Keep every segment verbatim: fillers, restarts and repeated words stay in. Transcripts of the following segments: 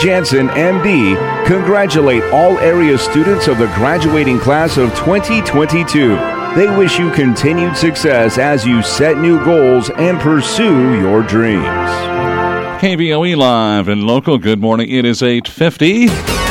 Jansen, M D, congratulate all area students of the graduating class of twenty twenty-two. They wish you continued success as you set new goals and pursue your dreams. K V O E Live and Local. Good morning. It is eight fifty.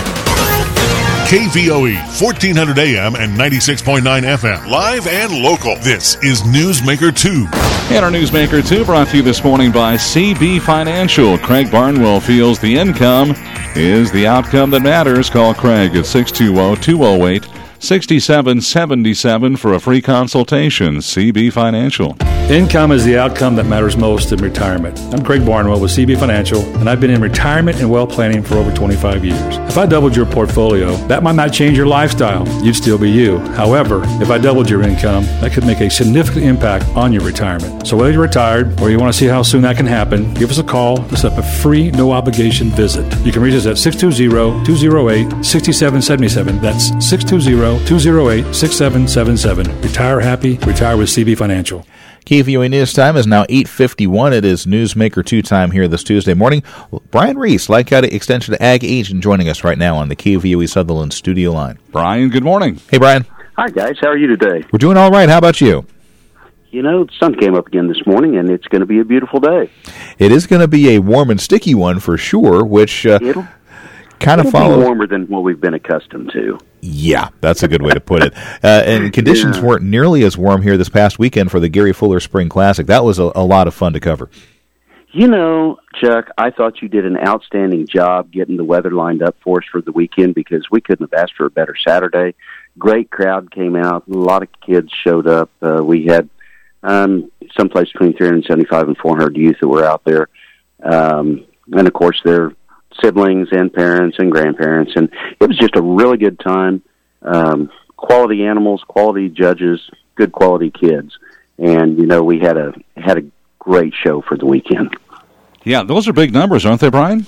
K V O E, fourteen hundred A M and ninety-six point nine F M. Live and local. This is Newsmaker two. And our Newsmaker two brought to you this morning by C B Financial. Craig Barnwell feels the income is the outcome that matters. Call Craig at six two zero, two zero eight, six seven seven seven for a free consultation. C B Financial. Income is the outcome that matters most in retirement. I'm Craig Barnwell with C B Financial, and I've been in retirement and wealth planning for over twenty-five years. If I doubled your portfolio, that might not change your lifestyle. You'd still be you. However, if I doubled your income, that could make a significant impact on your retirement. So whether you're retired or you want to see how soon that can happen, give us a call to set up a free, no-obligation visit. You can reach us at six two zero, two zero eight, six seven seven seven. That's six two zero, two zero eight, six seven seven seven. Retire happy. Retire with C B Financial. K V O E News Time is now eight fifty-one. It is Newsmaker two time here this Tuesday morning. Brian Reese, Lake County Extension Ag Agent, joining us right now on the K V O E Sutherland studio line. Brian, good morning. Hey, Brian. Hi, guys. How are you today? We're doing all right. How about you? You know, the sun came up again this morning, and it's going to be a beautiful day. It is going to be a warm and sticky one for sure, which uh, It'll, kind of it'll follows... be warmer than what we've been accustomed to. Yeah, that's a good way to put it. Uh, and conditions yeah. weren't nearly as warm here this past weekend for the Gary Fuller Spring Classic. That was a, a lot of fun to cover. You know, Chuck, I thought you did an outstanding job getting the weather lined up for us for the weekend because we couldn't have asked for a better Saturday. Great crowd came out. A lot of kids showed up. Uh, we had um, someplace between three hundred seventy-five and four hundred youth that were out there. Um, and, of course, they're siblings and parents and grandparents, and it was just a really good time. Um, quality animals, quality judges, good quality kids, and you know we had a had a great show for the weekend. Yeah, those are big numbers, aren't they, Brian?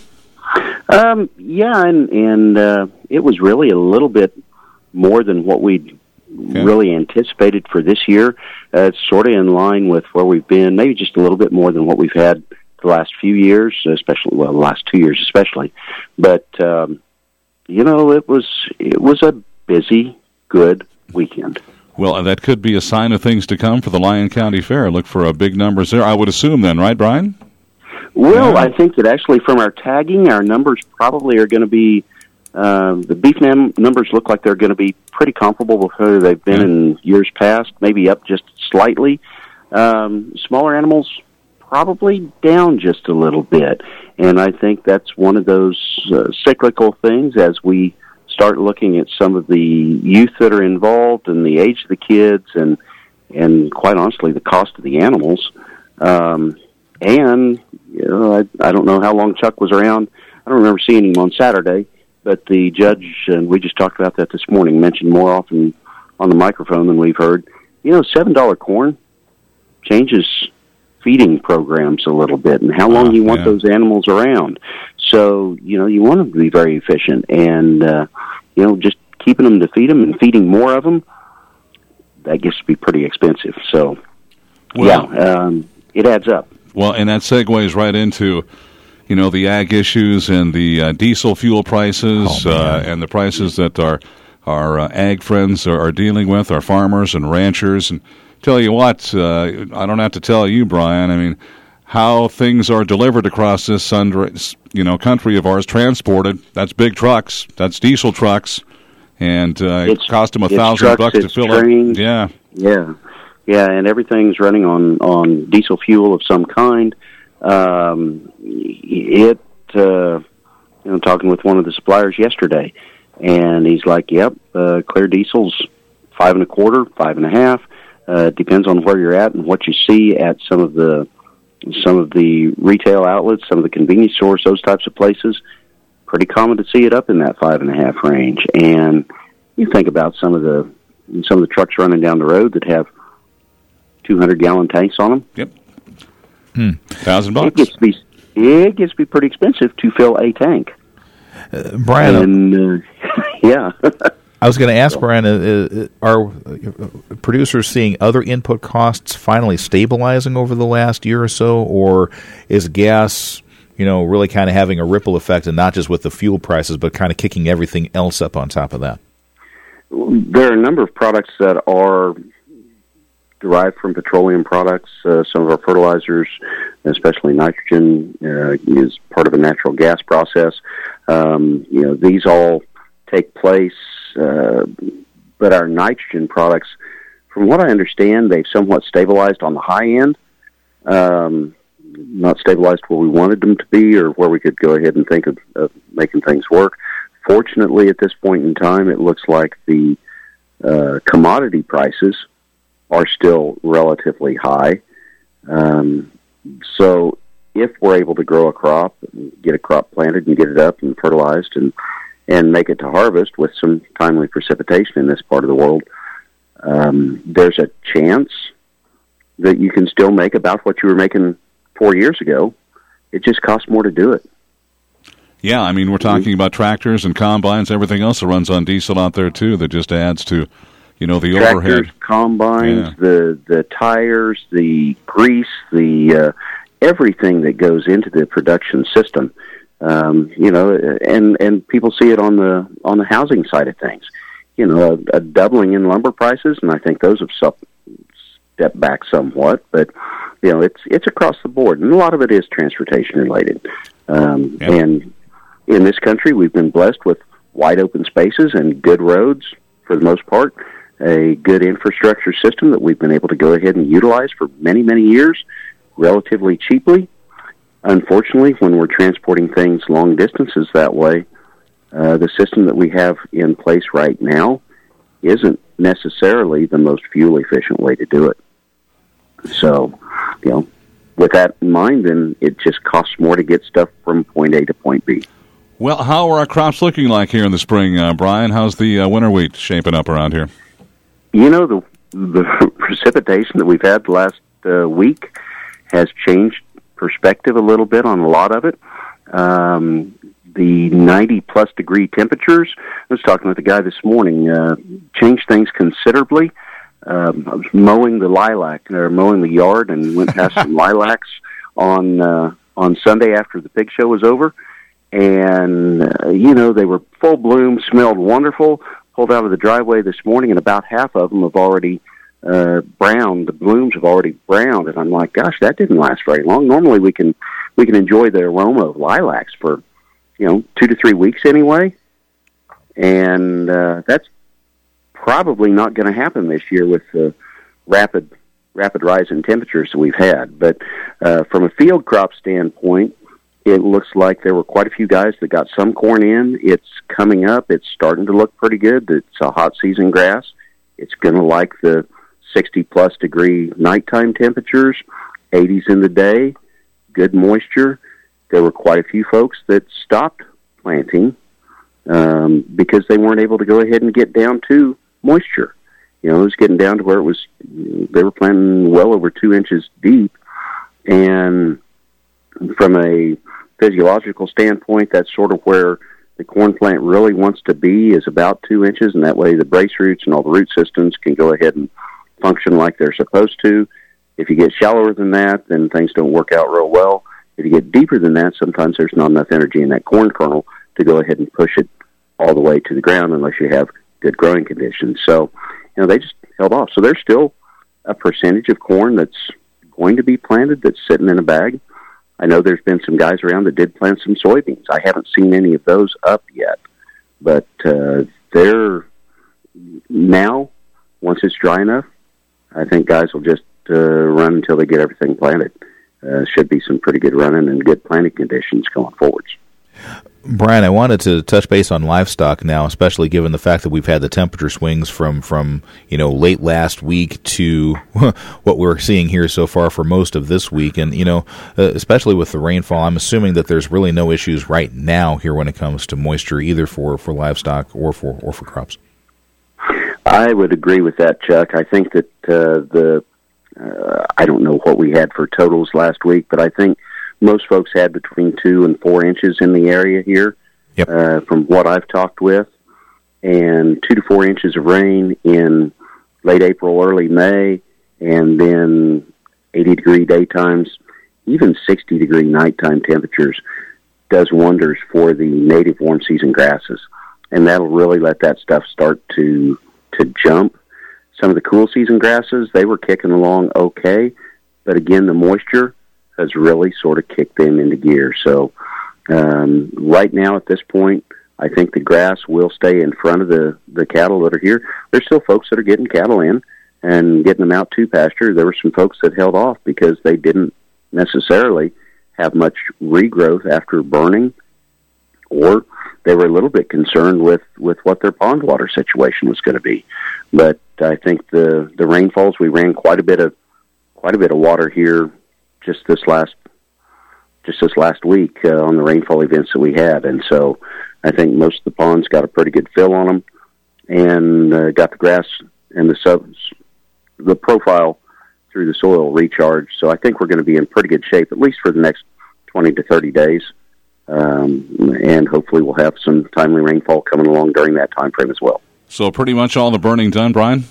Um, yeah, and and uh, it was really a little bit more than what we okay. really anticipated for this year. Uh, it's sort of in line with where we've been, maybe just a little bit more than what we've had the last few years, especially well, the last two years especially. But um, you know, it was it was a busy, good weekend. Well, that could be a sign of things to come for the Lyon County Fair. Look for a big numbers there, I would assume. Then, right, Brian? Well, yeah. I think that actually from our tagging, our numbers probably are going to be uh, the beef num- numbers look like they're going to be pretty comparable with where they've been yeah. in years past, maybe up just slightly. Um, smaller animals. Probably down just a little bit, and I think that's one of those uh, cyclical things as we start looking at some of the youth that are involved and the age of the kids and and quite honestly the cost of the animals. Um, and you know, I, I don't know how long Chuck was around. I don't remember seeing him on Saturday, but the judge, and we just talked about that this morning, mentioned more often on the microphone than we've heard. You know, seven dollar corn changes feeding programs a little bit and how long uh, you want yeah. those animals around. So, you know, you want them to be very efficient and, uh, you know, just keeping them to feed them and feeding more of them, that gets to be pretty expensive. So, well, yeah, um, it adds up. Well, and that segues right into, you know, the ag issues and the uh, diesel fuel prices oh, uh, and the prices that our, our uh, ag friends are, are dealing with, our farmers and ranchers. And tell you what, uh, I don't have to tell you, Brian, I mean, how things are delivered across this you know, country of ours, transported, that's big trucks, that's diesel trucks, and uh, it cost them a thousand trucks, bucks to fill trains, up. Yeah. Yeah. Yeah, and everything's running on, on diesel fuel of some kind. Um, it, uh, you know, talking with one of the suppliers yesterday, and he's like, yep, uh, clear diesel's five and a quarter, five and a half. Uh, it depends on where you're at and what you see at some of the some of the retail outlets, some of the convenience stores, those types of places. Pretty common to see it up in that five and a half range. And you think about some of the some of the trucks running down the road that have two hundred gallon tanks on them. Yep, hmm. thousand bucks. It gets to be it gets to be pretty expensive to fill a tank. Uh, Brian, and, uh, yeah. I was going to ask, Brian, uh, are producers seeing other input costs finally stabilizing over the last year or so, or is gas you know, really kind of having a ripple effect, and not just with the fuel prices, but kind of kicking everything else up on top of that? There are a number of products that are derived from petroleum products. Uh, some of our fertilizers, especially nitrogen, uh, is part of a natural gas process. Um, you know, these all take place, uh, but our nitrogen products, from what I understand, they've somewhat stabilized on the high end. Um, not stabilized where we wanted them to be, or where we could go ahead and think of, of making things work. Fortunately, at this point in time, it looks like the uh, commodity prices are still relatively high. Um, so if we're able to grow a crop, get a crop planted and get it up and fertilized and, and make it to harvest with some timely precipitation in this part of the world, um, there's a chance that you can still make about what you were making four years ago. It just costs more to do it. Yeah, I mean, we're talking mm-hmm. about tractors and combines, everything else that runs on diesel out there, too, that just adds to, you know, the Tractors, overhead. combines, yeah. the the tires, the grease, the uh, everything that goes into the production system. Um, you know, and and people see it on the on the housing side of things. You know, a, a doubling in lumber prices, and I think those have stepped back somewhat. But you know, it's it's across the board, and a lot of it is transportation related. Um, yep. And in this country, we've been blessed with wide open spaces and good roads for the most part. A good infrastructure system that we've been able to go ahead and utilize for many, many years, relatively cheaply. Unfortunately, when we're transporting things long distances that way, uh, the system that we have in place right now isn't necessarily the most fuel-efficient way to do it. So, you know, with that in mind, then it just costs more to get stuff from point A to point B. Well, how are our crops looking like here in the spring, uh, Brian? How's the uh, winter wheat shaping up around here? You know, the the precipitation that we've had the last uh, week has changed perspective a little bit on a lot of it. Um, the ninety-plus degree temperatures, I was talking with a guy this morning, uh, changed things considerably. Um, I was mowing the lilac, or mowing the yard, and went past some lilacs on uh, on Sunday after the pig show was over. And, uh, you know, they were full bloom, smelled wonderful. Pulled out of the driveway this morning, and about half of them have already uh, browned. The blooms have already browned, and I'm like, gosh, that didn't last very long. Normally, we can we can enjoy the aroma of lilacs for, you know, two to three weeks anyway, and uh, that's probably not going to happen this year with the rapid rapid rise in temperatures that we've had. But uh, from a field crop standpoint, it looks like there were quite a few guys that got some corn in. It's coming up. It's starting to look pretty good. It's a hot season grass. It's going to like the sixty-plus degree nighttime temperatures, eighties in the day, good moisture. There were quite a few folks that stopped planting um, because they weren't able to go ahead and get down to moisture. You know, it was getting down to where it was, they were planting well over two inches deep. And from a physiological standpoint, that's sort of where the corn plant really wants to be, is about two inches, and that way the brace roots and all the root systems can go ahead and function like they're supposed to. If you get shallower than that, then things don't work out real well. If you get deeper than that, sometimes there's not enough energy in that corn kernel to go ahead and push it all the way to the ground unless you have good growing conditions. So, you know, they just held off. So there's still a percentage of corn that's going to be planted that's sitting in a bag. I know there's been some guys around that did plant some soybeans. I haven't seen any of those up yet. But uh, they're now, once it's dry enough, I think guys will just uh, run until they get everything planted. Uh, should be some pretty good running and good planting conditions going forwards. Brian, I wanted to touch base on livestock now, especially given the fact that we've had the temperature swings from, from you know, late last week to what we're seeing here so far for most of this week. And, you know, uh, especially with the rainfall, I'm assuming that there's really no issues right now here when it comes to moisture, either for, for livestock or for or for crops. I would agree with that, Chuck. I think that uh, the, uh, I don't know what we had for totals last week, but I think most folks had between two and four inches in the area here, yep. uh, from what I've talked with, and two to four inches of rain in late April, early May, and then eighty degree daytimes even sixty degree nighttime temperatures does wonders for the native warm season grasses, and that'll really let that stuff start to to jump. Some of the cool season grasses, they were kicking along okay, but again, the moisture has really sort of kicked them into gear. So um, right now at this point, I think the grass will stay in front of the, the cattle that are here. There's still folks that are getting cattle in and getting them out to pasture. There were some folks that held off because they didn't necessarily have much regrowth after burning, or they were a little bit concerned with, with what their pond water situation was going to be. But I think the, the rainfalls, we ran quite a bit of quite a bit of water here just this last just this last week uh, on the rainfall events that we had, and so I think most of the ponds got a pretty good fill on them, and uh, got the grass and the subs, the profile through the soil recharged. So I think we're going to be in pretty good shape, at least for the next twenty to thirty days, um, and hopefully we'll have some timely rainfall coming along during that time frame as well. So pretty much all the burning done, Brian?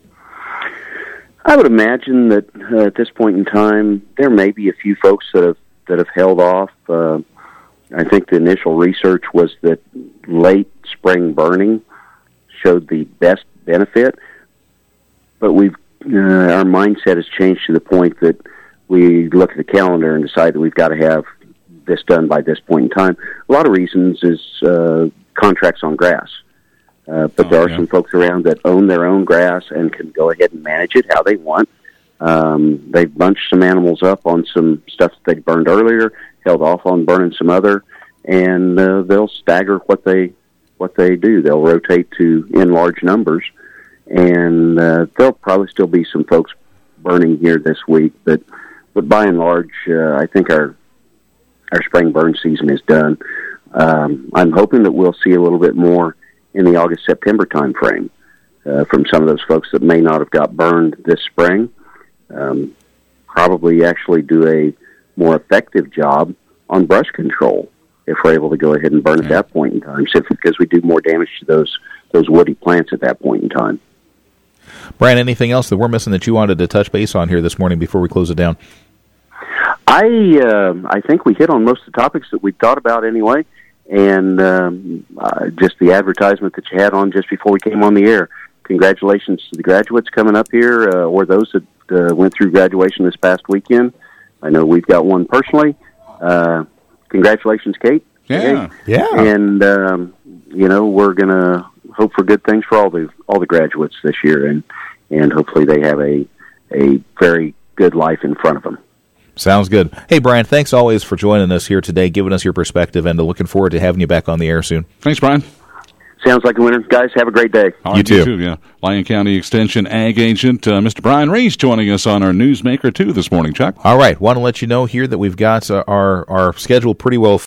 I would imagine that uh, at this point in time, there may be a few folks that have that have held off. Uh, I think the initial research was that late spring burning showed the best benefit, but we've uh, our mindset has changed to the point that we look at the calendar and decide that we've got to have this done by this point in time. A lot of reasons is uh, contracts on grass. Uh, but oh, there are yeah. some folks around that own their own grass and can go ahead and manage it how they want. Um, they've bunched some animals up on some stuff that they burned earlier, held off on burning some other, and uh, they'll stagger what they what they do. They'll rotate to in large numbers, and uh, there'll probably still be some folks burning here this week. But but by and large, uh, I think our our spring burn season is done. Um, I'm hoping that we'll see a little bit more in the August-September time frame uh, from some of those folks that may not have got burned this spring. Um, probably actually do a more effective job on brush control if we're able to go ahead and burn at that point in time, simply because we do more damage to those those woody plants at that point in time. Brian, anything else that we're missing that you wanted to touch base on here this morning before we close it down? I uh, I think we hit on most of the topics that we thought about anyway. And um, uh, just the advertisement that you had on just before we came on the air. Congratulations to the graduates coming up here, uh, or those that uh, went through graduation this past weekend. I know we've got one personally. Uh, congratulations, Kate. Yeah, Kate. yeah. And um, you know, we're gonna hope for good things for all the all the graduates this year, and and hopefully they have a a very good life in front of them. Sounds good. Hey, Brian, thanks always for joining us here today, giving us your perspective, and looking forward to having you back on the air soon. Thanks, Brian. Sounds like a winner. Guys, have a great day. All right, you, too. you too. Yeah. Lyon County Extension Ag Agent, uh, Mister Brian Reese, joining us on our Newsmaker two this morning, Chuck. All right. Want to let you know here that we've got uh, our, our schedule pretty well